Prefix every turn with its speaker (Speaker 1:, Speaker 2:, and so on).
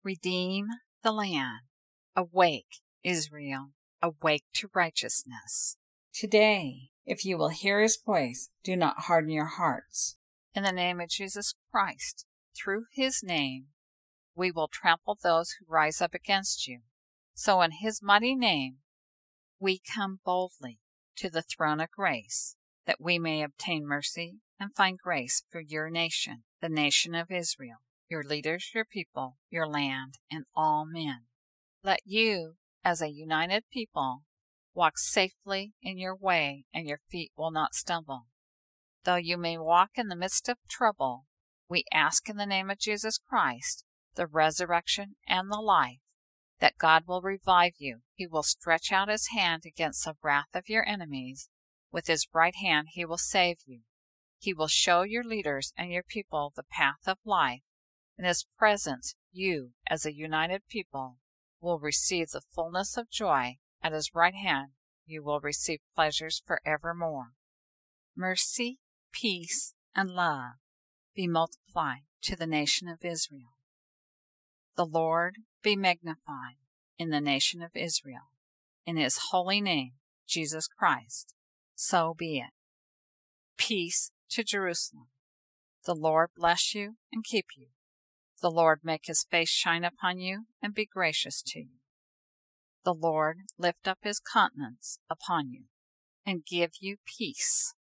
Speaker 1: Redeem the land. Awake, Israel, awake to righteousness.
Speaker 2: Today, if you will hear his voice, do not harden your hearts.
Speaker 1: In the name of Jesus Christ, through his name, we will trample those who rise up against you. So in his mighty name, we come boldly to the throne of grace, that we may obtain mercy and find grace for your nation, the nation of Israel, your leaders, your people, your land, and all men. Let you, as a united people, walk safely in your way, and your feet will not stumble. Though you may walk in the midst of trouble, we ask in the name of Jesus Christ, the resurrection and the life, that God will revive you. He will stretch out his hand against the wrath of your enemies. With his right hand he will save you. He will show your leaders and your people the path of life. In his presence, you, as a united people, will receive the fullness of joy. At his right hand, you will receive pleasures forevermore. Mercy, peace, and love be multiplied to the nation of Israel. The Lord be magnified in the nation of Israel. In his holy name, Jesus Christ, so be it. Peace to Jerusalem. The Lord bless you and keep you. The Lord make his face shine upon you and be gracious to you. The Lord lift up his countenance upon you and give you peace.